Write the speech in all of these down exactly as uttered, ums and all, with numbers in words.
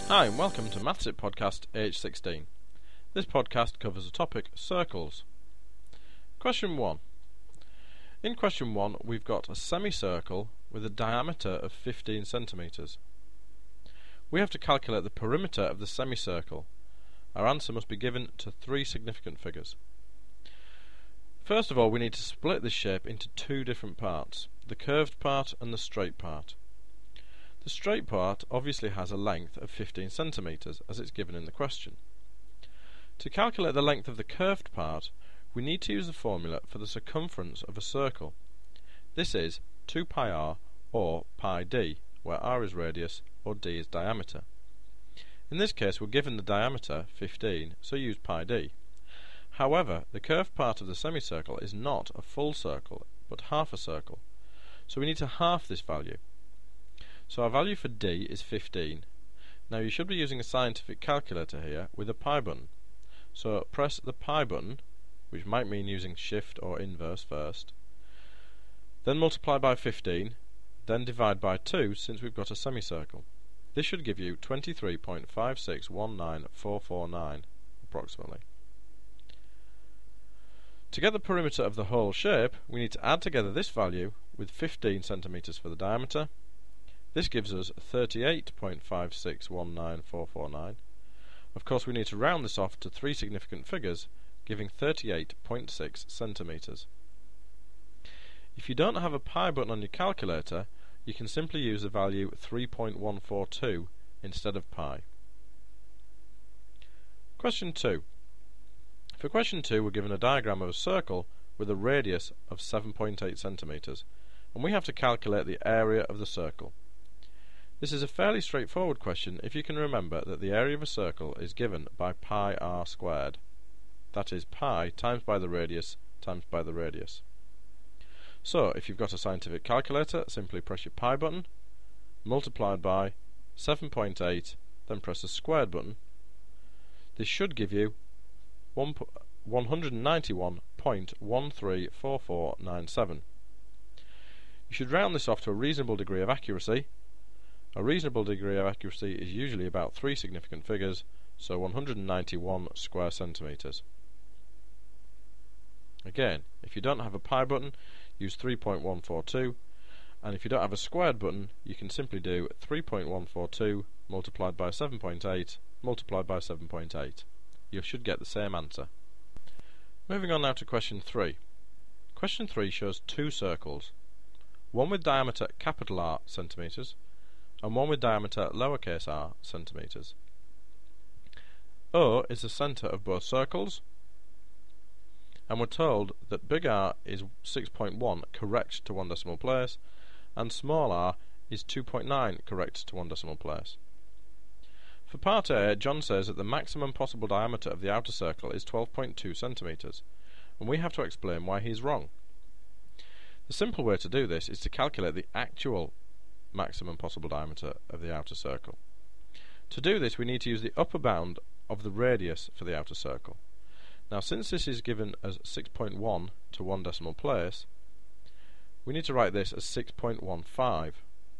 Hi and welcome to Maths It Podcast A H sixteen. This podcast covers the topic circles. Question one. In question one we've got a semicircle with a diameter of fifteen centimetres. We have to calculate the perimeter of the semicircle. Our answer must be given to three significant figures. First of all, we need to split this shape into two different parts, the curved part and the straight part. The straight part obviously has a length of fifteen centimetres, as it's given in the question. To calculate the length of the curved part, we need to use the formula for the circumference of a circle. This is two pi r or pi d, where r is radius or d is diameter. In this case we're given the diameter fifteen, so use pi d. However, the curved part of the semicircle is not a full circle, but half a circle, so we need to half this value. So our value for d is fifteen. Now you should be using a scientific calculator here with a pi button. So press the pi button, which might mean using shift or inverse first, then multiply by fifteen, then divide by two since we've got a semicircle. This should give you twenty-three point five six one nine four four nine approximately. To get the perimeter of the whole shape, we need to add together this value with fifteen centimetres for the diameter. This gives us thirty-eight point five six one nine four four nine. Of course we need to round this off to three significant figures, giving thirty-eight point six centimetres. If you don't have a pi button on your calculator, you can simply use the value three point one four two instead of pi. Question two. For question two we're given a diagram of a circle with a radius of seven point eight centimetres, and we have to calculate the area of the circle. This is a fairly straightforward question if you can remember that the area of a circle is given by pi r squared. That is pi times by the radius times by the radius. So if you've got a scientific calculator, simply press your pi button, multiplied by seven point eight, then press the squared button. This should give you one hundred ninety-one point one three four four nine seven. You should round this off to a reasonable degree of accuracy. A reasonable degree of accuracy is usually about three significant figures, so one hundred ninety-one square centimetres. Again, if you don't have a pi button, use three point one four two, and if you don't have a squared button, you can simply do three point one four two multiplied by seven point eight multiplied by seven point eight. You should get the same answer. Moving on now to question three. Question three shows two circles, one with diameter capital R centimetres, and one with diameter lowercase r centimetres. O is the centre of both circles, and we're told that big R is six point one correct to one decimal place, and small r is two point nine correct to one decimal place. For part A, John says that the maximum possible diameter of the outer circle is twelve point two centimetres, and we have to explain why he's wrong. The simple way to do this is to calculate the actual maximum possible diameter of the outer circle. To do this we need to use the upper bound of the radius for the outer circle. Now since this is given as six point one to one decimal place, we need to write this as six point one five.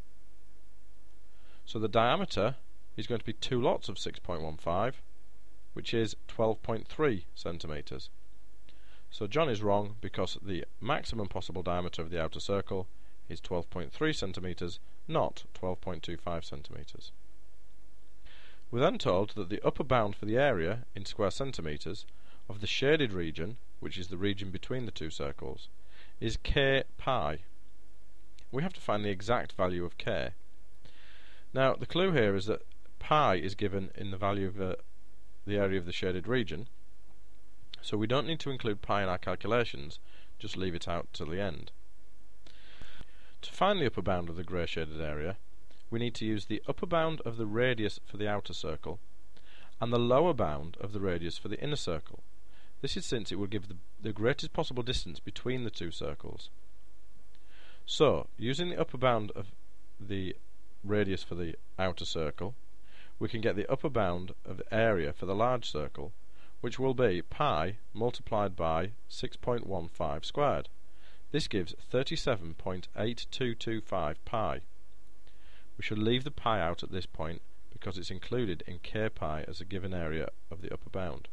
So the diameter is going to be two lots of six point one five, which is twelve point three centimetres. So John is wrong because the maximum possible diameter of the outer circle is twelve point three centimetres, not twelve point two five centimetres. We're then told that the upper bound for the area in square centimetres of the shaded region, which is the region between the two circles, is k pi. We have to find the exact value of k. Now the clue here is that pi is given in the value of uh, the area of the shaded region, so we don't need to include pi in our calculations, just leave it out till the end. To find the upper bound of the grey shaded area, we need to use the upper bound of the radius for the outer circle and the lower bound of the radius for the inner circle. This is since it will give the, the greatest possible distance between the two circles. So, using the upper bound of the radius for the outer circle, we can get the upper bound of the area for the large circle, which will be pi multiplied by six point one five squared. This gives thirty-seven point eight two two five pi. We should leave the pi out at this point because it's included in k pi as a given area of the upper bound.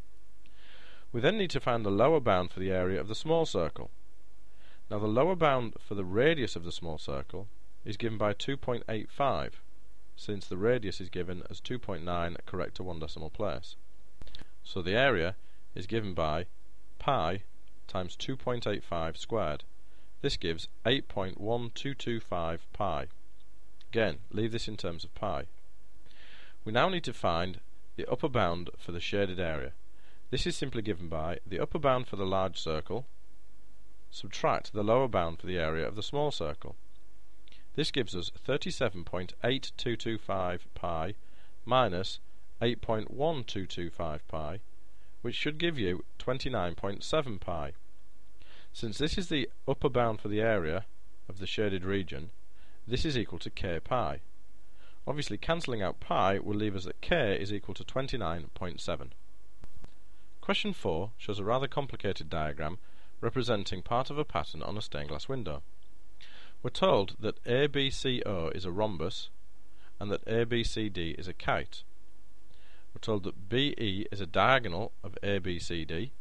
We then need to find the lower bound for the area of the small circle. Now the lower bound for the radius of the small circle is given by two point eight five, since the radius is given as two point nine correct to one decimal place. So the area is given by pi times two point eight five squared. This gives eight point one two two five pi. Again, leave this in terms of pi. We now need to find the upper bound for the shaded area. This is simply given by the upper bound for the large circle, subtract the lower bound for the area of the small circle. This gives us thirty-seven point eight two two five pi minus eight point one two two five pi, which should give you twenty-nine point seven pi. Since this is the upper bound for the area of the shaded region, this is equal to k pi. Obviously, cancelling out pi will leave us that k is equal to twenty-nine point seven. Question four shows a rather complicated diagram representing part of a pattern on a stained glass window. We're told that A B C O is a rhombus and that A B C D is a kite. We're told that B E is a diagonal of A B C D.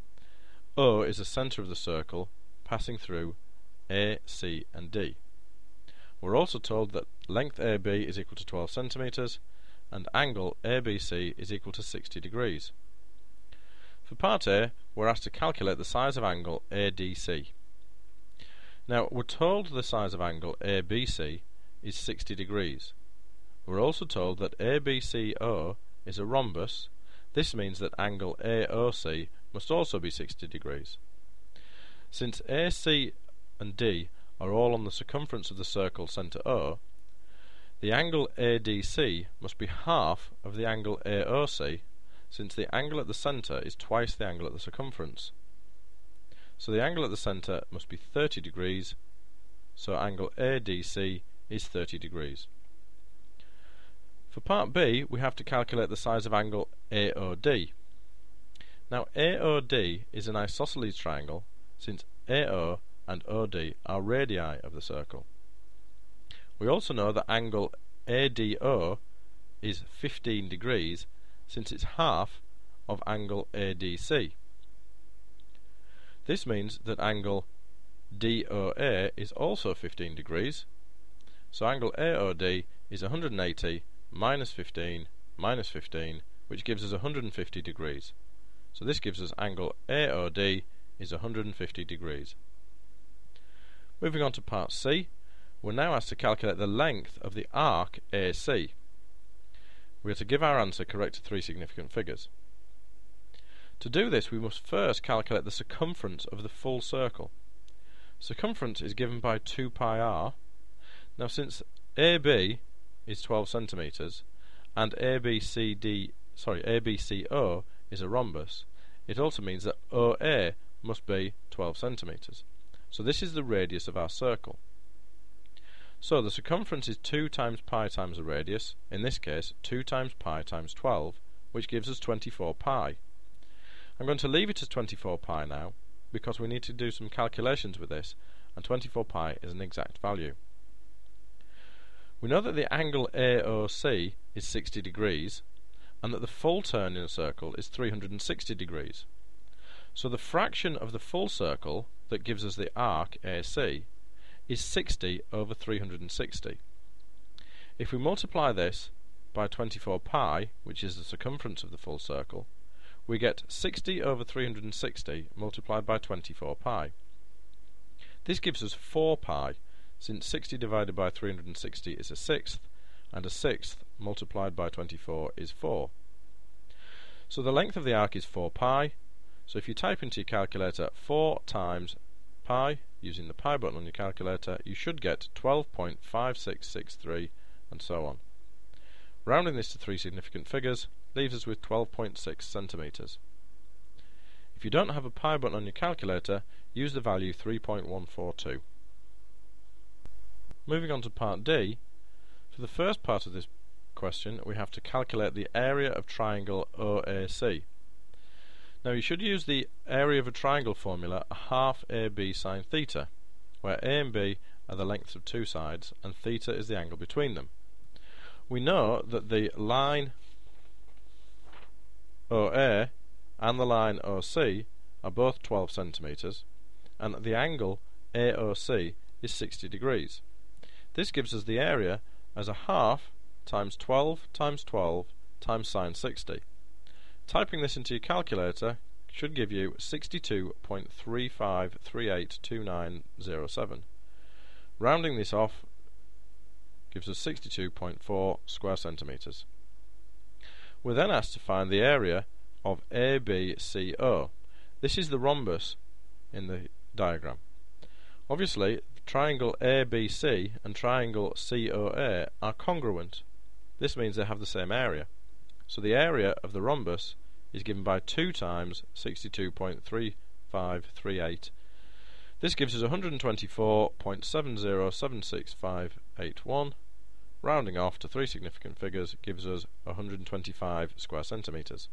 O is the centre of the circle passing through A, C and D. We're also told that length A B is equal to twelve centimetres and angle A B C is equal to sixty degrees. For part A, we're asked to calculate the size of angle A D C. Now, we're told the size of angle A B C is sixty degrees. We're also told that A B C O is a rhombus. This means that angle A O C must also be sixty degrees. Since A C and D are all on the circumference of the circle centre O, the angle A D C must be half of the angle A O C, since the angle at the centre is twice the angle at the circumference. So the angle at the centre must be thirty degrees, so angle A D C is thirty degrees. For part B, we have to calculate the size of angle A O D. Now A O D is an isosceles triangle, since A O and O D are radii of the circle. We also know that angle A D O is fifteen degrees, since it's half of angle A D C. This means that angle D O A is also fifteen degrees, so angle A O D is one hundred eighty minus fifteen minus fifteen, which gives us one hundred fifty degrees. So this gives us angle A O D is one hundred fifty degrees. Moving on to part C, we're now asked to calculate the length of the arc A C. We are to give our answer correct to three significant figures. To do this, we must first calculate the circumference of the full circle. Circumference is given by two pi r. Now, since A B is twelve centimetres and A B C D, sorry, A B C O is a rhombus, it also means that O A must be twelve centimetres. So this is the radius of our circle. So the circumference is two times pi times the radius, in this case two times pi times twelve, which gives us twenty-four pi. I'm going to leave it as twenty-four pi now, because we need to do some calculations with this, and twenty-four pi is an exact value. We know that the angle A O C is sixty degrees, and that the full turn in a circle is three hundred sixty degrees. So the fraction of the full circle that gives us the arc A C is sixty over three hundred sixty. If we multiply this by twenty-four pi, which is the circumference of the full circle, we get sixty over three hundred sixty multiplied by twenty-four pi. This gives us four pi, since sixty divided by three hundred sixty is a sixth, and a sixth multiplied by twenty-four is four. So the length of the arc is four pi, so if you type into your calculator four times pi, using the pi button on your calculator, you should get twelve point five six six three, and so on. Rounding this to three significant figures leaves us with twelve point six centimetres. If you don't have a pi button on your calculator, use the value three point one four two. Moving on to part D, for the first part of this question we have to calculate the area of triangle O A C. Now you should use the area of a triangle formula, a half A B sine theta, where A and B are the lengths of two sides and theta is the angle between them. we know that the line O A and the line O C are both twelve centimetres, and that the angle A O C is sixty degrees. This gives us the area as a half times twelve times twelve times sine sixty. Typing this into your calculator should give you sixty-two point three five three eight two nine zero seven. Rounding this off gives us sixty-two point four square centimetres. We're then asked to find the area of A B C O. This is the rhombus in the diagram. Obviously, triangle A B C and triangle C O A are congruent. This means they have the same area. So the area of the rhombus is given by two times sixty-two point three five three eight. This gives us one hundred twenty-four point seven zero seven six five eight one. Rounding off to three significant figures gives us one hundred twenty-five square centimetres.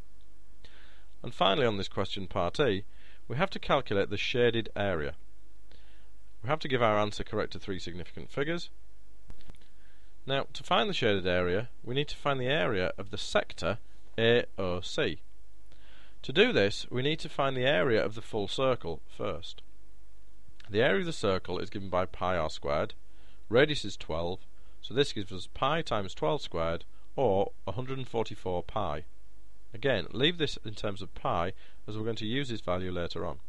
And finally, on this question, part E, we have to calculate the shaded area. We have to give our answer correct to three significant figures. Now, to find the shaded area, we need to find the area of the sector A O C. To do this, we need to find the area of the full circle first. The area of the circle is given by pi r squared. Radius is twelve, so this gives us pi times twelve squared, or one hundred forty-four pi. Again, leave this in terms of pi, as we're going to use this value later on.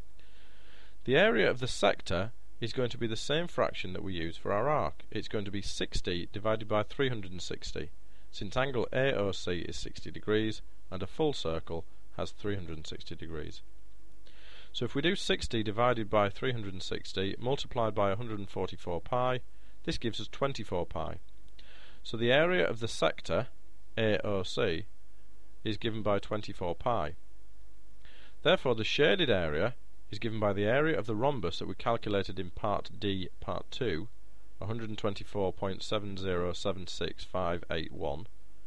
The area of the sector is going to be the same fraction that we use for our arc. It's going to be sixty divided by three hundred sixty, since angle A O C is sixty degrees, and a full circle has three hundred sixty degrees. So if we do sixty divided by three hundred sixty multiplied by one hundred forty-four pi, this gives us twenty-four pi. So the area of the sector A O C is given by twenty-four pi. Therefore the shaded area is given by the area of the rhombus that we calculated in part D, part two, one hundred twenty-four point seven zero seven six five eight one,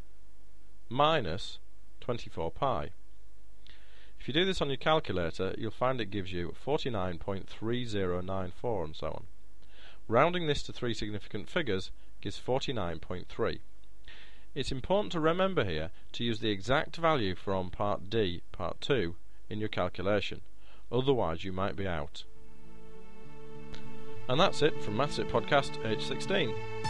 minus twenty-four pi. If you do this on your calculator, you'll find it gives you forty-nine point three zero nine four, and so on. Rounding this to three significant figures gives forty-nine point three. It's important to remember here to use the exact value from part D, part two, in your calculation. Otherwise you might be out. And that's it from Maths It Podcast H sixteen.